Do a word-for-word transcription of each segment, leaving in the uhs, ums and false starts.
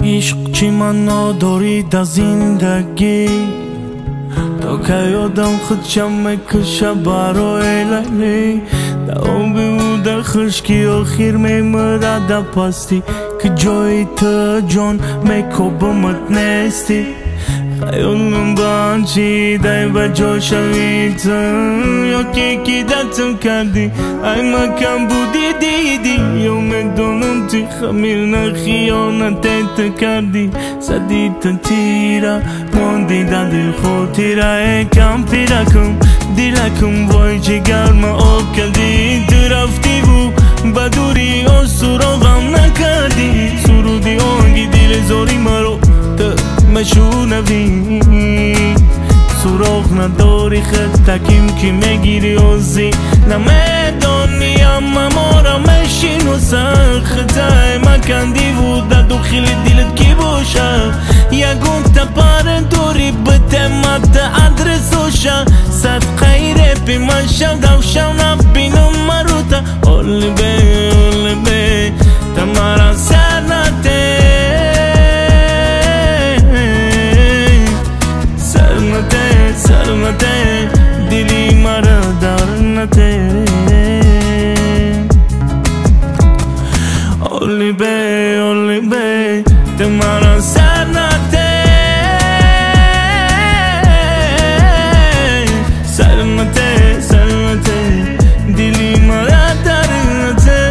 عشق چی معنا داری در زندگی؟ تا که یادم خودشم میکشه برای لیلی، در آبی و در خشکی آخر میمره در پستی، که جای تو جان میکوبمت نیستی. خیالم بانچیده و جا شوید تو، یا که کی دستم کردی ای مکم بودی دیدی، یا میدونم توی خمیر نخیانتت کردی. زدی تا تیره ماندی در دل خود تیره، ای کم پیره کن دیلکم وای جگر ما آب کردی. تو رفتی و بدوری و سراغم نکردی، سرودی آنگی دل زاری مرو تو مشونوی. سراغ نداری خد تکیم که میگیری اوزی، نمیدانی اما ما را مشین و سخته مکندی و در داخل دلت کی باشه. یکون تپر دوری بتمت ادرسوشه، صد خیره پی من شم دوشم نبینم مروتا. اولی بی اولی بی تمارا سر نته، سرمته دلی مرا درنته. اولی بی اولی بی تمارا سرنته، سرمته سرمته دلی مرا درنته.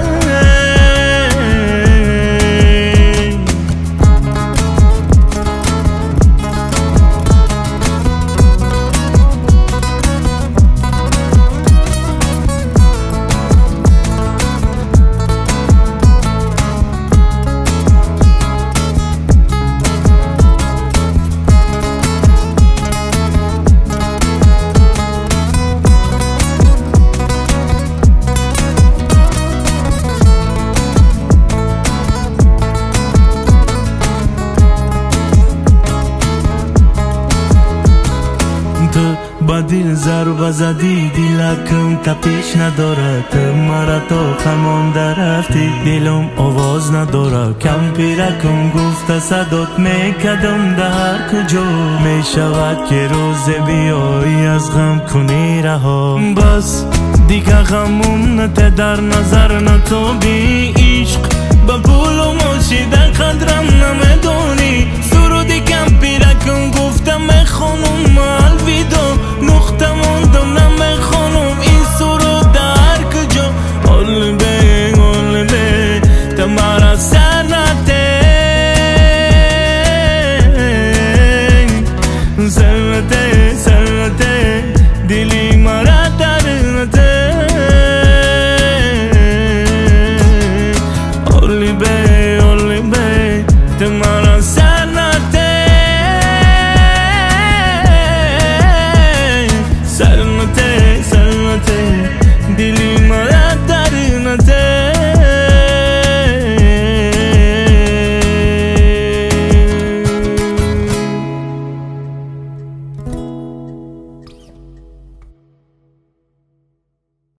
با دل ضربه زدی دلکم تپش نداره، تو مرا تا خمانده رفتی دلم آواز نداره. کم پیرکم گفته صدات میکدم در کجا، میشود که روز بیایی از غم کنی رها. بس دیگه غمم نته در نظر نتابی، عشق